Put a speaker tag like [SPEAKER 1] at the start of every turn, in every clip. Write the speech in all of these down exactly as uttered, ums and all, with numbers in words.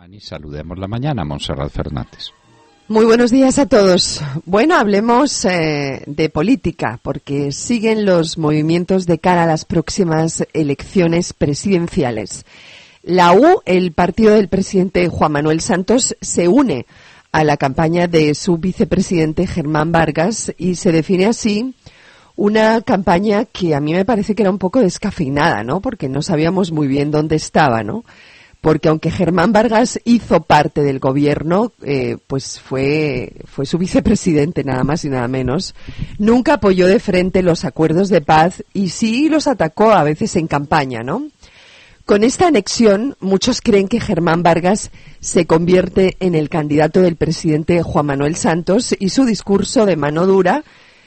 [SPEAKER 1] Y saludemos la mañana, Montserrat Fernández.
[SPEAKER 2] Muy buenos días a todos. Bueno, hablemos eh, de política, porque siguen los movimientos de cara a las próximas elecciones presidenciales. La U, el partido del presidente Juan Manuel Santos, se une a la campaña de su vicepresidente Germán Vargas y se define así una campaña que a mí me parece que era un poco descafeinada, ¿no? Porque no sabíamos muy bien dónde estaba, ¿no? Porque aunque Germán Vargas hizo parte del gobierno, eh, pues fue, fue su vicepresidente nada más y nada menos, nunca apoyó de frente los acuerdos de paz y sí los atacó a veces en campaña, ¿no? Con esta anexión, muchos creen que Germán Vargas se convierte en el candidato del presidente Juan Manuel Santos y su discurso de mano dura,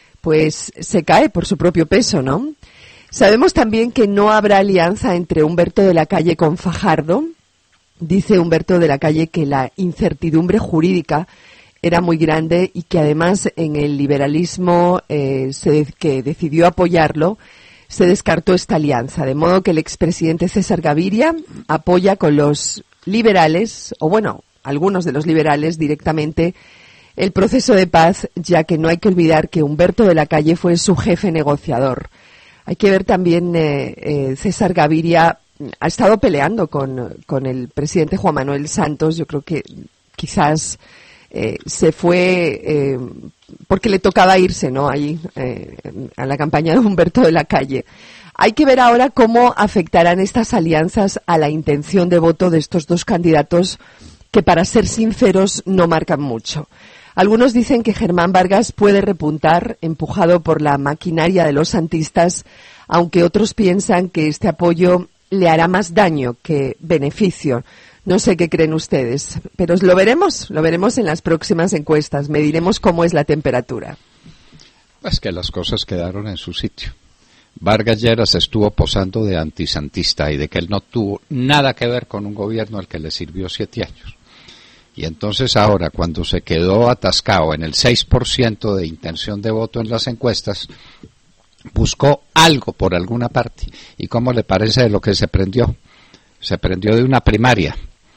[SPEAKER 2] pues se cae por su propio peso, ¿no? Sabemos también que no habrá alianza entre Humberto de la Calle con Fajardo. Dice Humberto de la Calle que la incertidumbre jurídica era muy grande y que además en el liberalismo eh, se, que decidió apoyarlo, se descartó esta alianza. De modo que el expresidente César Gaviria apoya con los liberales, o bueno, algunos de los liberales directamente, el proceso de paz, ya que no hay que olvidar que Humberto de la Calle fue su jefe negociador. Hay que ver también, eh, eh, César Gaviria ha estado peleando con, con el presidente Juan Manuel Santos. Yo creo que quizás eh, se fue eh, porque le tocaba irse, ¿no? Ahí eh, a la campaña de Humberto de la Calle. Hay que ver ahora cómo afectarán estas alianzas a la intención de voto de estos dos candidatos que, para ser sinceros, no marcan mucho. Algunos dicen que Germán Vargas puede repuntar, empujado por la maquinaria de los santistas, aunque otros piensan que este apoyo le hará más daño que beneficio. No sé qué creen ustedes, pero lo veremos, lo veremos en las próximas encuestas, mediremos cómo es la temperatura.
[SPEAKER 1] Pues que las cosas quedaron en su sitio. Vargas Lleras estuvo posando de antisantista y de que él no tuvo nada que ver con un gobierno al que le sirvió siete años. Y entonces ahora, cuando se quedó atascado en el seis por ciento de intención de voto en las encuestas, buscó algo por alguna parte. ¿Y cómo le parece de lo que se prendió? Se prendió de una primaria.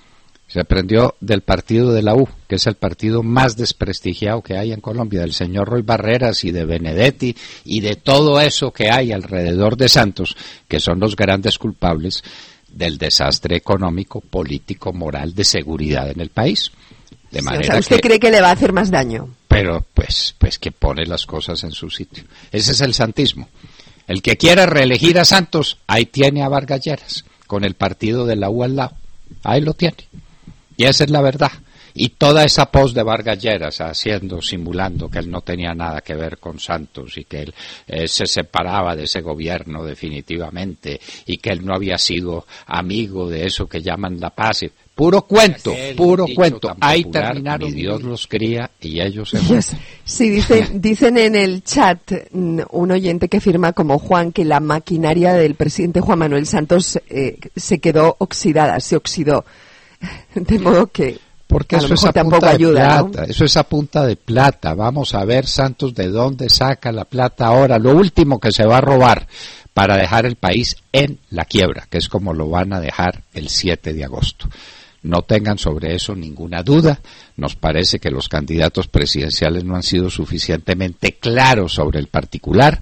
[SPEAKER 1] Se prendió del partido de la U, que es el partido más desprestigiado que hay en Colombia, del señor Roy Barreras y de Benedetti y de todo eso que hay alrededor de Santos, que son los grandes culpables del desastre económico, político, moral, de seguridad en el país. De manera
[SPEAKER 2] sí, o sea, ¿usted
[SPEAKER 1] que,
[SPEAKER 2] cree que le va a hacer más daño?
[SPEAKER 1] Pero pues, pues que pone las cosas en su sitio. Ese es el santismo. El que quiera reelegir a Santos, ahí tiene a Vargas Lleras, con el partido de la U al lado. Ahí lo tiene. Y esa es la verdad. Y toda esa pos de Vargas Lleras haciendo, simulando que él no tenía nada que ver con Santos y que él eh, se separaba de ese gobierno definitivamente y que él no había sido amigo de eso que llaman la paz. Puro cuento, puro cuento. Ahí terminaron. Y Dios los cría y ellos se mueren.
[SPEAKER 2] Sí, dicen, dicen en el chat un oyente que firma como Juan que la maquinaria del presidente Juan Manuel Santos eh, se quedó oxidada, se oxidó. De modo que
[SPEAKER 1] porque eso es a punta de plata, ¿no? Eso es a punta de plata. Vamos a ver Santos de dónde saca la plata ahora. Lo último que se va a robar para dejar el país en la quiebra, que es como lo van a dejar el siete de agosto. No tengan sobre eso ninguna duda. Nos parece que los candidatos presidenciales no han sido suficientemente claros sobre el particular.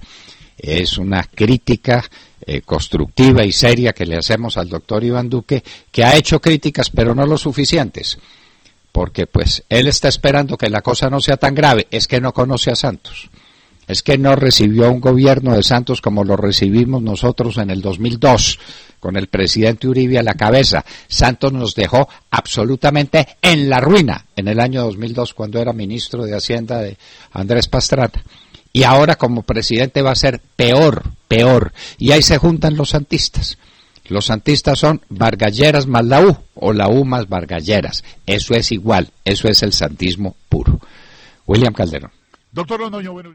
[SPEAKER 1] Es una crítica eh, constructiva y seria que le hacemos al doctor Iván Duque, que ha hecho críticas, pero no lo suficientes. Porque pues él está esperando que la cosa no sea tan grave. Es que no conoce a Santos. Es que no recibió un gobierno de Santos como lo recibimos nosotros en el dos mil dos, con el presidente Uribe a la cabeza. Santos nos dejó absolutamente en la ruina en el año dos mil dos, cuando era ministro de Hacienda de Andrés Pastrana. Y ahora como presidente va a ser peor, peor. Y ahí se juntan los santistas. Los santistas son Vargas Lleras más la U, o la U más Vargas Lleras. Eso es igual, eso es el santismo puro. William Calderón.
[SPEAKER 3] Doctor Londoño, bueno.